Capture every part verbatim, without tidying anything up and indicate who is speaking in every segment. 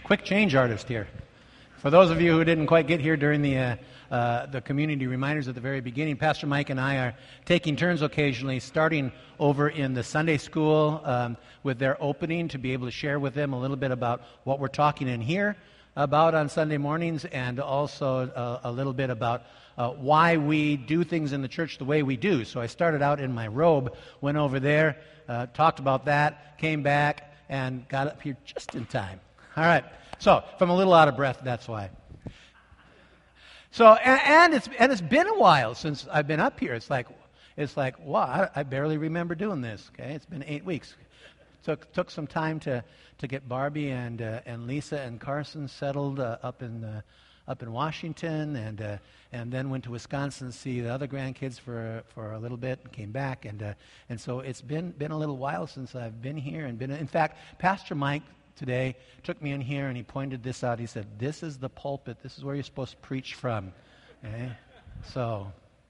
Speaker 1: quick change artist here. For those of you who didn't quite get here during the uh, uh, the community reminders at the very beginning, Pastor Mike and I are taking turns occasionally, starting over in the Sunday school um, with their opening to be able to share with them a little bit about what we're talking in here about on Sunday mornings, and also uh, a little bit about uh, why we do things in the church the way we do. So I started out in my robe, went over there, uh, talked about that, came back, and got up here just in time. All right. So, if I'm a little out of breath, that's why. So, and, and it's and it's been a while since I've been up here. It's like, it's like, wow, I, I barely remember doing this. Okay, it's been eight weeks. Took took some time to, to get Barbie and uh, and Lisa and Carson settled uh, up in uh, up in Washington, and uh, and then went to Wisconsin to see the other grandkids for for a little bit, and came back, and uh, and so it's been been a little while since I've been here, and been. In fact, Pastor Mike today took me in here and he pointed this out. He said, "This is the pulpit. This is where you're supposed to preach from." Okay? So,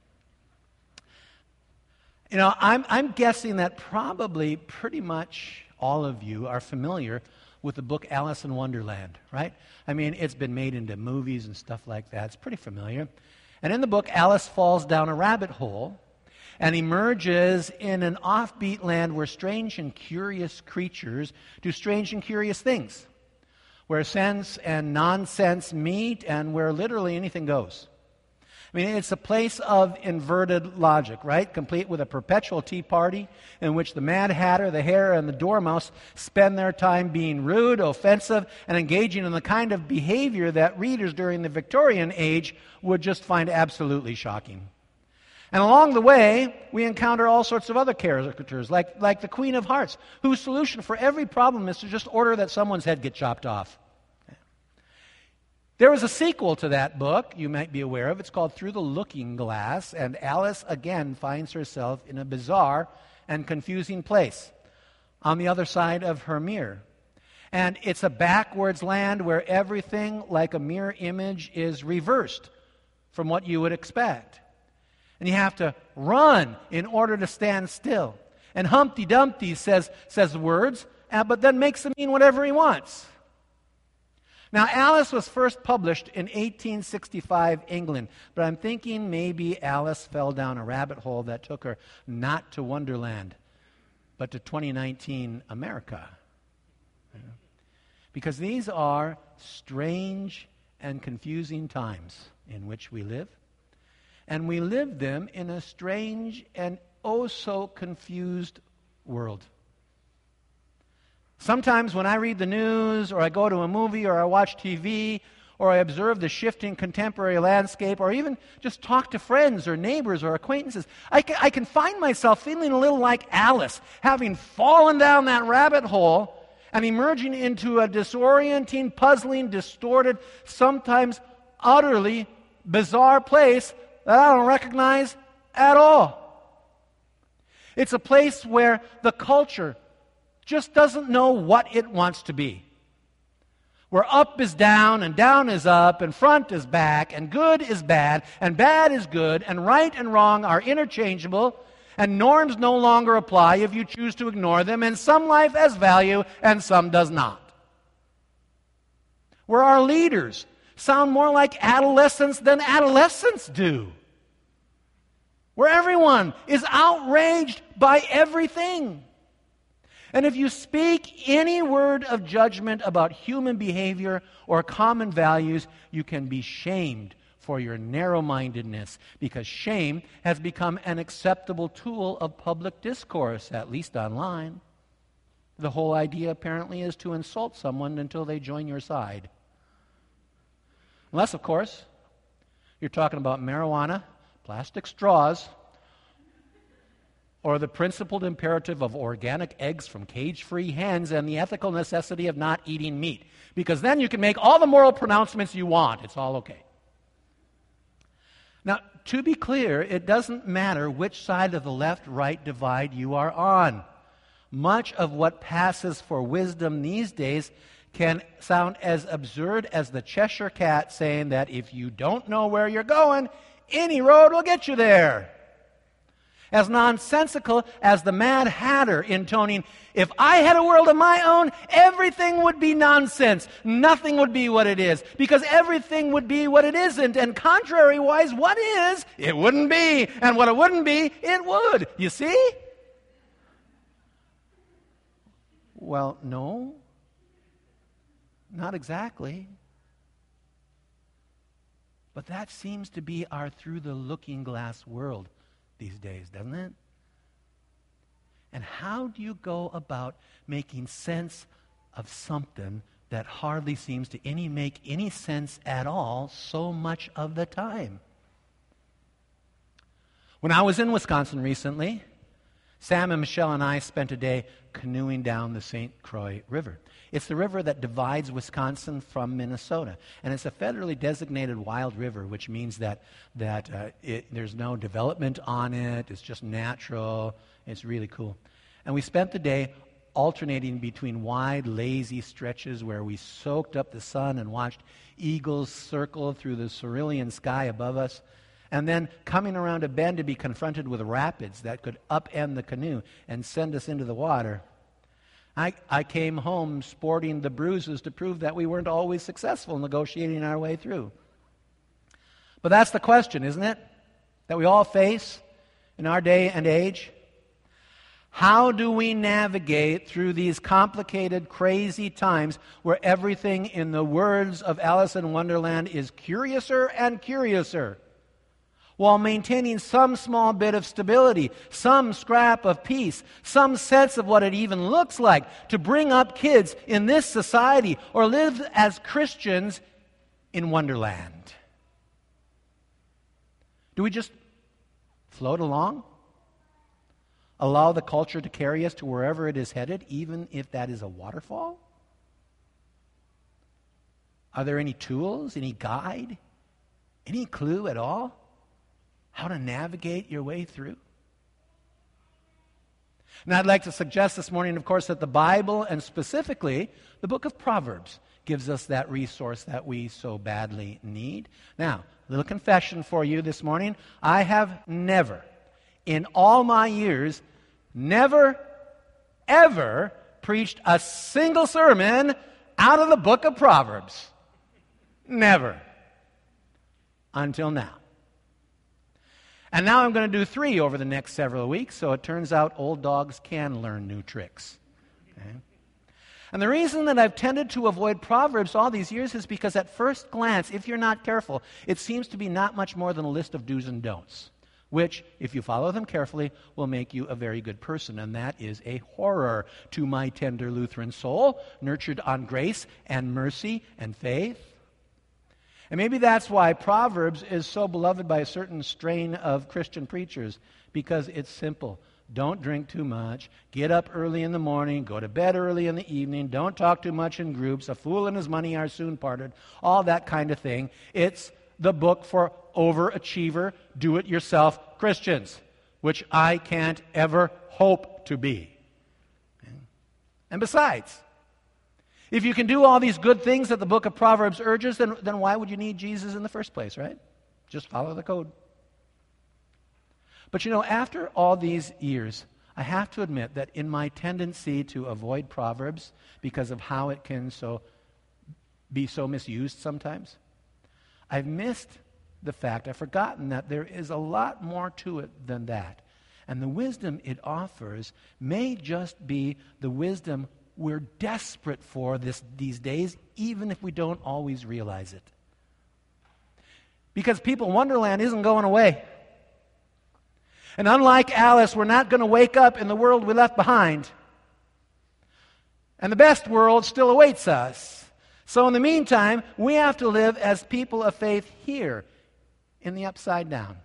Speaker 1: you know, I'm I'm guessing that probably pretty much all of you are familiar with the book Alice in Wonderland, right? I mean, it's been made into movies and stuff like that. It's pretty familiar. And in the book, Alice falls down a rabbit hole and emerges in an offbeat land where strange and curious creatures do strange and curious things, where sense and nonsense meet, and where literally anything goes. I mean, it's a place of inverted logic, right? Complete with a perpetual tea party in which the Mad Hatter, the Hare, and the Dormouse spend their time being rude, offensive, and engaging in the kind of behavior that readers during the Victorian age would just find absolutely shocking. And along the way, we encounter all sorts of other characters, like, like the Queen of Hearts, whose solution for every problem is to just order that someone's head get chopped off. There was a sequel to that book you might be aware of. It's called Through the Looking Glass, and Alice again finds herself in a bizarre and confusing place on the other side of her mirror. And it's a backwards land where everything, like a mirror image, is reversed from what you would expect. And you have to run in order to stand still. And Humpty Dumpty says, says words, uh, but then makes them mean whatever he wants. Now, Alice was first published in eighteen sixty-five England, but I'm thinking maybe Alice fell down a rabbit hole that took her not to Wonderland, but to twenty nineteen America. Because these are strange and confusing times in which we live, and we live them in a strange and oh so confused world. Sometimes when I read the news, or I go to a movie, or I watch T V, or I observe the shifting contemporary landscape, or even just talk to friends or neighbors or acquaintances, I can, I can find myself feeling a little like Alice, having fallen down that rabbit hole and emerging into a disorienting, puzzling, distorted, sometimes utterly bizarre place that I don't recognize at all. It's a place where the culture just doesn't know what it wants to be. Where up is down, and down is up, and front is back, and good is bad, and bad is good, and right and wrong are interchangeable, and norms no longer apply if you choose to ignore them, and some life has value, and some does not. Where our leaders sound more like adolescents than adolescents do. Where everyone is outraged by everything. And if you speak any word of judgment about human behavior or common values, you can be shamed for your narrow-mindedness, because shame has become an acceptable tool of public discourse, at least online. The whole idea apparently is to insult someone until they join your side. Unless, of course, you're talking about marijuana, plastic straws, or the principled imperative of organic eggs from cage-free hens and the ethical necessity of not eating meat. Because then you can make all the moral pronouncements you want. It's all okay. Now, to be clear, it doesn't matter which side of the left-right divide you are on. Much of what passes for wisdom these days can sound as absurd as the Cheshire Cat saying that if you don't know where you're going, any road will get you there. as nonsensical as the Mad Hatter intoning, "If I had a world of my own, everything would be nonsense. Nothing would be what it is, because everything would be what it isn't. And contrary-wise, what is, it wouldn't be. And what it wouldn't be, it would." You see? Well, no. Not exactly. But that seems to be our through-the-looking-glass world these days, doesn't it? And how do you go about making sense of something that hardly seems to any make any sense at all so much of the time? When I was in Wisconsin recently, Sam and Michelle and I spent a day canoeing down the Saint Croix River. It's the river that divides Wisconsin from Minnesota. And it's a federally designated wild river, which means that, that uh, it, there's no development on it. It's just natural. It's really cool. And we spent the day alternating between wide, lazy stretches where we soaked up the sun and watched eagles circle through the cerulean sky above us, and then coming around a bend to be confronted with rapids that could upend the canoe and send us into the water. I, I came home sporting the bruises to prove that we weren't always successful negotiating our way through. But that's the question, isn't it? That we all face in our day and age. How do we navigate through these complicated, crazy times where everything, in the words of Alice in Wonderland, is curiouser and curiouser, while maintaining some small bit of stability, some scrap of peace, some sense of what it even looks like to bring up kids in this society or live as Christians in Wonderland? Do we just float along? Allow the culture to carry us to wherever it is headed, even if that is a waterfall? Are there any tools, any guide, any clue at all how to navigate your way through? And I'd like to suggest this morning, of course, that the Bible, and specifically the book of Proverbs, gives us that resource that we so badly need. Now, a little confession for you this morning. I have never, in all my years, never, ever preached a single sermon out of the book of Proverbs. Never. Until now. And now I'm going to do three over the next several weeks, so it turns out old dogs can learn new tricks. Okay? And the reason that I've tended to avoid Proverbs all these years is because at first glance, if you're not careful, it seems to be not much more than a list of do's and don'ts, which, if you follow them carefully, will make you a very good person. And that is a horror to my tender Lutheran soul, nurtured on grace and mercy and faith. And maybe that's why Proverbs is so beloved by a certain strain of Christian preachers, because it's simple. Don't drink too much. Get up early in the morning. Go to bed early in the evening. Don't talk too much in groups. A fool and his money are soon parted. All that kind of thing. It's the book for overachiever, do-it-yourself Christians, which I can't ever hope to be. And besides, if you can do all these good things that the book of Proverbs urges, then, then why would you need Jesus in the first place, right? Just follow the code. But you know, after all these years, I have to admit that in my tendency to avoid Proverbs because of how it can so be so misused sometimes, I've missed the fact, I've forgotten that there is a lot more to it than that. And the wisdom it offers may just be the wisdom we're desperate for this, these days, even if we don't always realize it. Because people, Wonderland isn't going away. And unlike Alice, we're not going to wake up in the world we left behind. And the best world still awaits us. So in the meantime, we have to live as people of faith here in the upside down.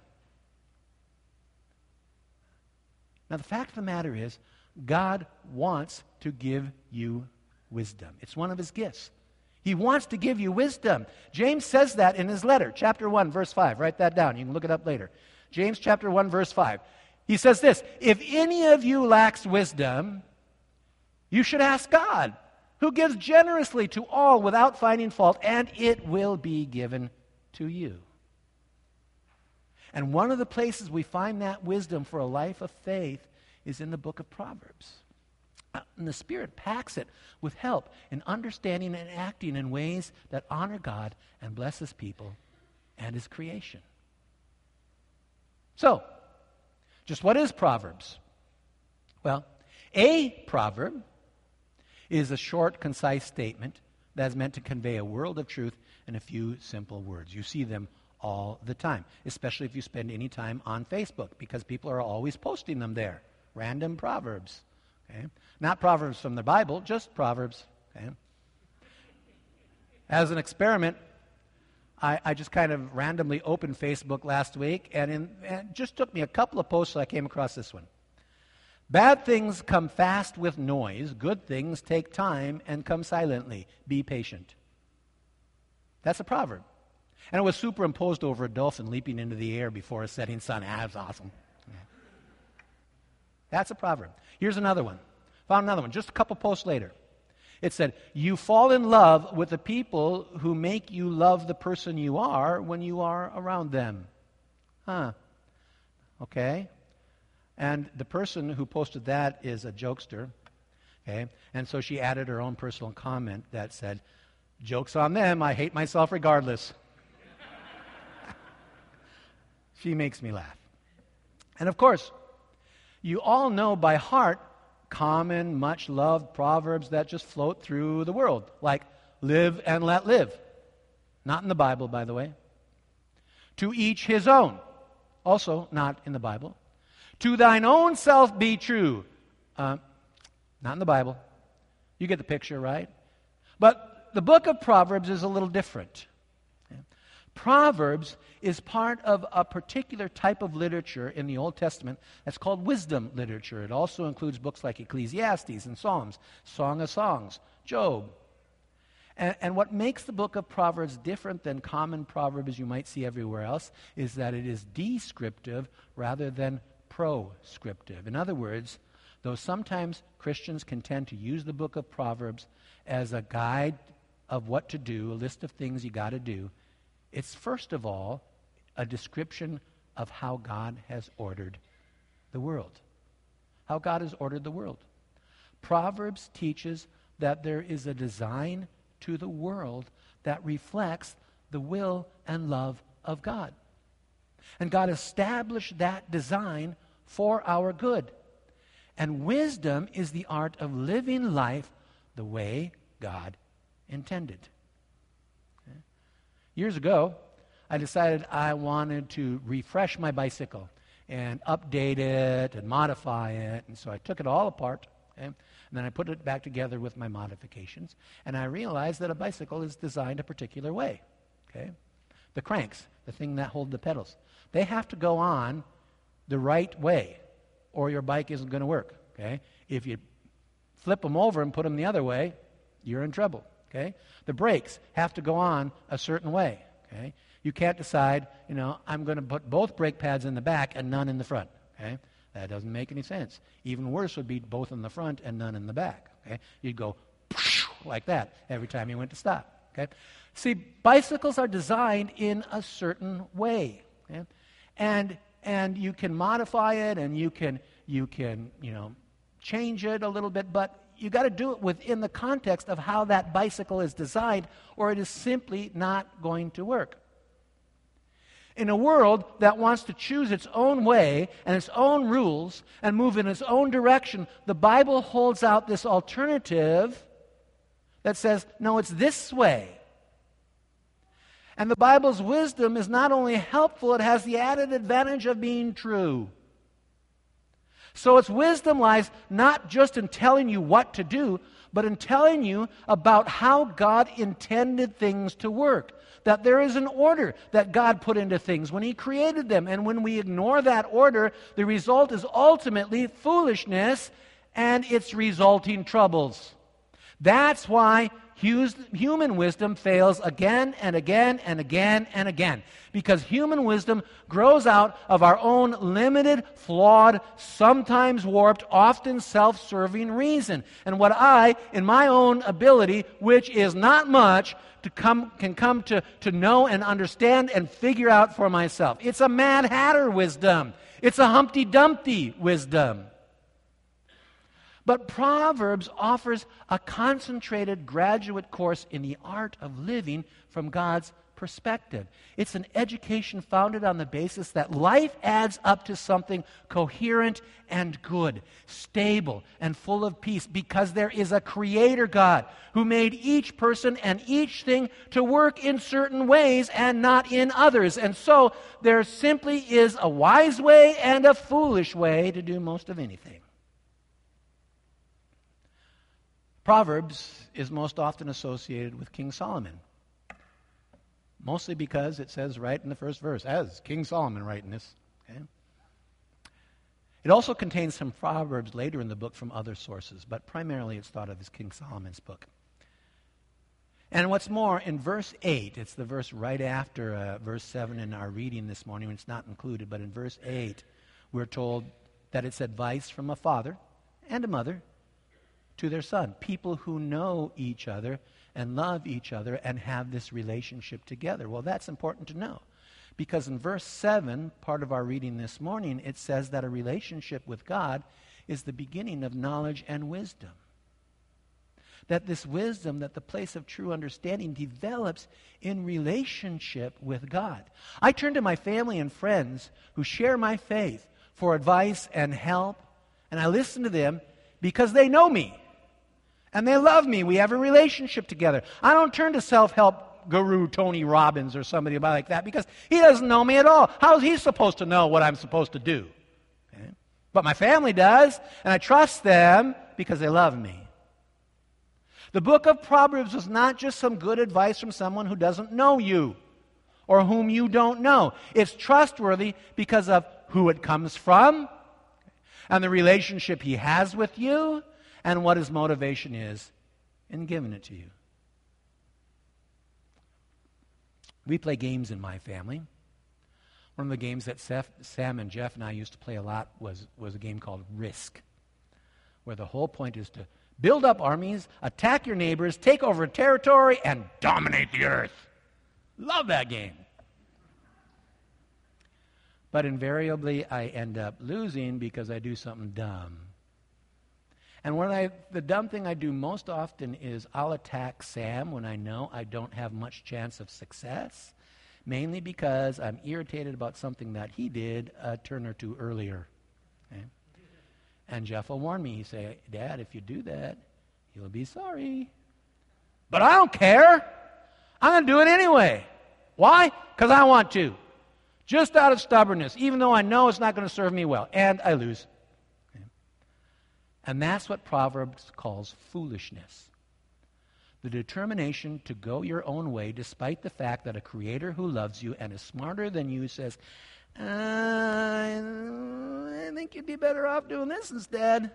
Speaker 1: Now, the fact of the matter is, God wants to give you wisdom. It's one of his gifts. He wants to give you wisdom. James says that in his letter, chapter one, verse five. Write that down. You can look it up later. James chapter one, verse five. He says this, "If any of you lacks wisdom, you should ask God, who gives generously to all without finding fault, and it will be given to you." And one of the places we find that wisdom for a life of faith is in the book of Proverbs. Uh, and the Spirit packs it with help in understanding and acting in ways that honor God and bless His people and His creation. So, just what is Proverbs? Well, a proverb is a short, concise statement that is meant to convey a world of truth in a few simple words. You see them all the time, especially if you spend any time on Facebook, because people are always posting them there. Random proverbs. Okay? Not proverbs from the Bible, just proverbs. Okay? As an experiment, I, I just kind of randomly opened Facebook last week, and, in, and it just took me a couple of posts so I came across this one. Bad things come fast with noise. Good things take time and come silently. Be patient. That's a proverb. And it was superimposed over a dolphin leaping into the air before a setting sun. Ah, that's awesome. Yeah. That's a proverb. Here's another one. Found another one just a couple posts later. It said, you fall in love with the people who make you love the person you are when you are around them. Huh. Okay. And the person who posted that is a jokester. Okay. And so she added her own personal comment that said, joke's on them, I hate myself regardless. She makes me laugh. And of course, you all know by heart common, much-loved proverbs that just float through the world, like live and let live. Not in the Bible, by the way. To each his own. Also not in the Bible. To thine own self be true. Uh, not in the Bible. You get the picture, right? But the book of Proverbs is a little different. Proverbs is part of a particular type of literature in the Old Testament that's called wisdom literature. It also includes books like Ecclesiastes and Psalms, Song of Songs, Job. And, and what makes the book of Proverbs different than common proverbs you might see everywhere else is that it is descriptive rather than proscriptive. In other words, though sometimes Christians can tend to use the book of Proverbs as a guide of what to do, a list of things you got to do, it's first of all a description of how God has ordered the world. How God has ordered the world. Proverbs teaches that there is a design to the world that reflects the will and love of God. And God established that design for our good. And wisdom is the art of living life the way God intended. Years ago, I decided I wanted to refresh my bicycle and update it and modify it. And so I took it all apart, okay? And then I put it back together with my modifications. And I realized that a bicycle is designed a particular way. Okay? The cranks, the thing that hold the pedals, they have to go on the right way or your bike isn't going to work. Okay? If you flip them over and put them the other way, you're in trouble. Okay? The brakes have to go on a certain way. Okay? You can't decide, you know, I'm going to put both brake pads in the back and none in the front. Okay? That doesn't make any sense. Even worse would be both in the front and none in the back. Okay? You'd go like that every time you went to stop. Okay? See, bicycles are designed in a certain way. Okay? And and you can modify it and you can you can, you know, change it a little bit, but you got to do it within the context of how that bicycle is designed, or it is simply not going to work. In a world that wants to choose its own way and its own rules and move in its own direction, the Bible holds out this alternative that says, no, it's this way. And the Bible's wisdom is not only helpful, it has the added advantage of being true. So its wisdom lies not just in telling you what to do, but in telling you about how God intended things to work. That there is an order that God put into things when He created them. And when we ignore that order, the result is ultimately foolishness and its resulting troubles. That's why Hus- Human wisdom fails again and again and again and again because human wisdom grows out of our own limited, flawed, sometimes warped, often self-serving reason. And what I, in my own ability, which is not much, to come, can come to, to know and understand and figure out for myself. It's a Mad Hatter wisdom. It's a Humpty Dumpty wisdom. But Proverbs offers a concentrated graduate course in the art of living from God's perspective. It's an education founded on the basis that life adds up to something coherent and good, stable and full of peace, because there is a Creator God who made each person and each thing to work in certain ways and not in others. And so there simply is a wise way and a foolish way to do most of anything. Proverbs is most often associated with King Solomon, mostly because it says right in the first verse, as King Solomon writing this. Okay? It also contains some Proverbs later in the book from other sources, but primarily it's thought of as King Solomon's book. And what's more, in verse eight, it's the verse right after uh, verse seven in our reading this morning, it's not included, but in verse eight, we're told that it's advice from a father and a mother to their son, people who know each other and love each other and have this relationship together. Well, that's important to know, because in verse seven, part of our reading this morning, it says that a relationship with God is the beginning of knowledge and wisdom. That this wisdom, that the place of true understanding develops in relationship with God. I turn to my family and friends who share my faith for advice and help, and I listen to them because they know me. And they love me. We have a relationship together. I don't turn to self-help guru Tony Robbins or somebody like that because he doesn't know me at all. How is he supposed to know what I'm supposed to do? Okay? But my family does, and I trust them because they love me. The book of Proverbs is not just some good advice from someone who doesn't know you or whom you don't know. It's trustworthy because of who it comes from and the relationship he has with you, and what his motivation is in giving it to you. We play games in my family. One of the games that Seth, Sam and Jeff and I used to play a lot was, was a game called Risk, where the whole point is to build up armies, attack your neighbors, take over territory, and dominate the earth. Love that game. But invariably, I end up losing because I do something dumb. And when I, the dumb thing I do most often is I'll attack Sam when I know I don't have much chance of success, mainly because I'm irritated about something that he did a turn or two earlier. Okay? And Jeff will warn me. He say, Dad, if you do that, you'll be sorry. But I don't care. I'm going to do it anyway. Why? Because I want to. Just out of stubbornness, even though I know it's not going to serve me well. And I lose. And that's what Proverbs calls foolishness. The determination to go your own way despite the fact that a Creator who loves you and is smarter than you says, uh, I think you'd be better off doing this instead.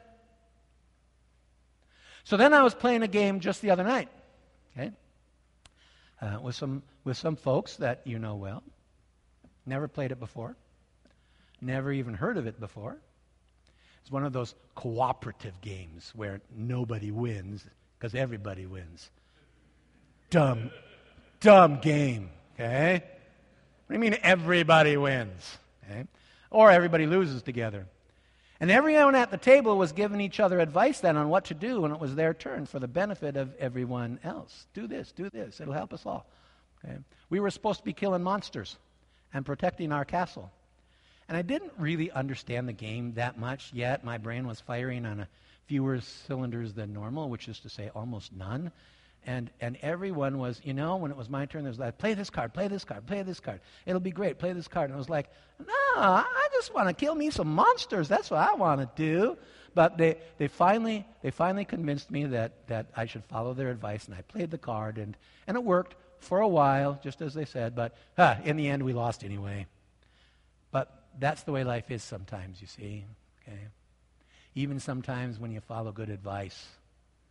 Speaker 1: So then I was playing a game just the other night, okay, uh, with some with some folks that you know well. Never played it before. Never even heard of it before. It's one of those cooperative games where nobody wins because everybody wins. Dumb, dumb game, okay? What do you mean everybody wins? Okay? Or everybody loses together. And everyone at the table was giving each other advice then on what to do when it was their turn for the benefit of everyone else. Do this, do this. It'll help us all. Okay? We were supposed to be killing monsters and protecting our castle. And I didn't really understand the game that much yet. My brain was firing on a fewer cylinders than normal, which is to say almost none. And and everyone was, you know, when it was my turn, there was like, play this card, play this card, play this card. It'll be great, play this card. And I was like, no, I just want to kill me some monsters. That's what I want to do. But they, they finally they finally convinced me that, that I should follow their advice, and I played the card, and, and it worked for a while, just as they said, but huh, in the end we lost anyway. But that's the way life is sometimes, you see. Okay? Even sometimes when you follow good advice,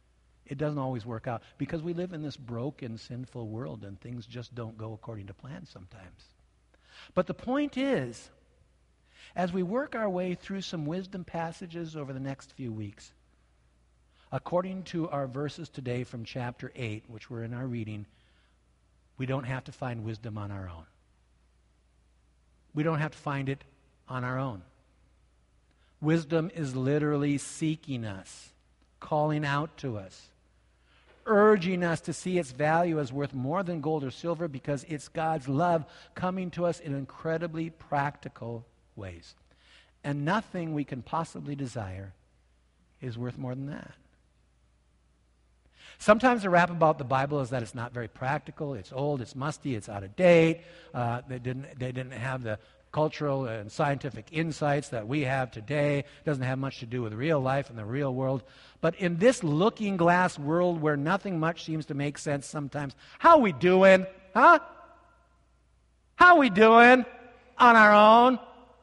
Speaker 1: it doesn't always work out because we live in this broken, sinful world and things just don't go according to plan sometimes. But the point is, as we work our way through some wisdom passages over the next few weeks, according to our verses today from chapter eight, which we're in our reading, we don't have to find wisdom on our own. We don't have to find it on our own. Wisdom is literally seeking us, calling out to us, urging us to see its value as worth more than gold or silver because it's God's love coming to us in incredibly practical ways. And nothing we can possibly desire is worth more than that. Sometimes the rap about the Bible is that it's not very practical, it's old, it's musty, it's out of date, uh, they didn't, they didn't have the cultural and scientific insights that we have today. It doesn't have much to do with real life and the real world. But in this looking glass world where nothing much seems to make sense sometimes, how we doing? Huh? How we doing on our own?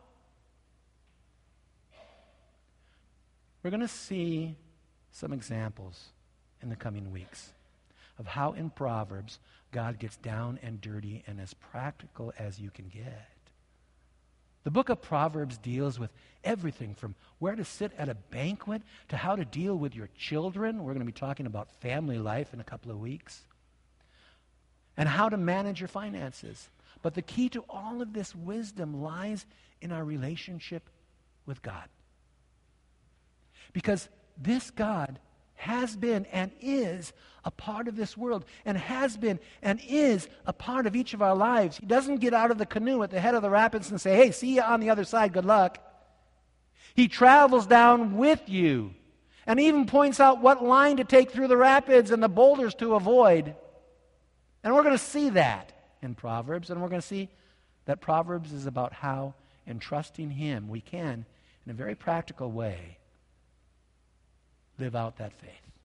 Speaker 1: We're going to see some examples in the coming weeks of how in Proverbs God gets down and dirty and as practical as you can get. The book of Proverbs deals with everything from where to sit at a banquet to how to deal with your children. We're going to be talking about family life in a couple of weeks. And how to manage your finances. But the key to all of this wisdom lies in our relationship with God. Because this God has been and is a part of this world and has been and is a part of each of our lives. He doesn't get out of the canoe at the head of the rapids and say, hey, see you on the other side, good luck. He travels down with you and even points out what line to take through the rapids and the boulders to avoid. And we're going to see that in Proverbs, and we're going to see that Proverbs is about how in trusting Him we can, in a very practical way, live out that faith.